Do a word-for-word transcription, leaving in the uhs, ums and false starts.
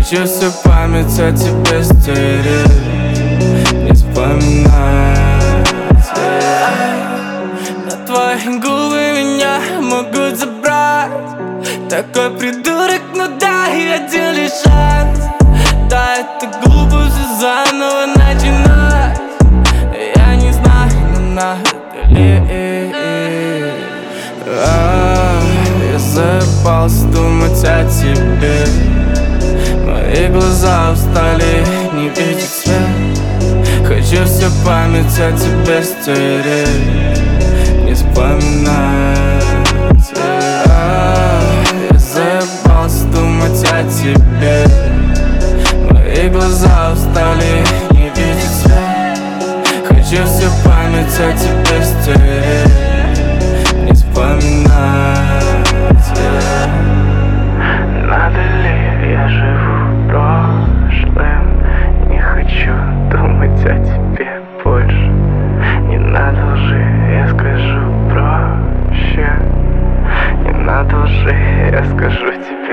Хочу всю память о тебе стереть, не вспоминать. На твои губы меня могут забрать. Такой придурок, ну дай один лишь шанс. Да, это глупо все заново начинать. Я не знаю, но надо ли. А, я заебался думать о тебе. Мои глаза устали не видеть свет. Хочу всю память о тебе стереть, не вспоминать. А, я заебался думать о тебе. Мои глаза устали не видеть свет. Хочу всю память о тебе стереть, не вспоминать. Надо ли я живу прошлым? Не хочу думать о тебе больше. Не надо лжи, я скажу проще. Не надо лжи, я скажу тебе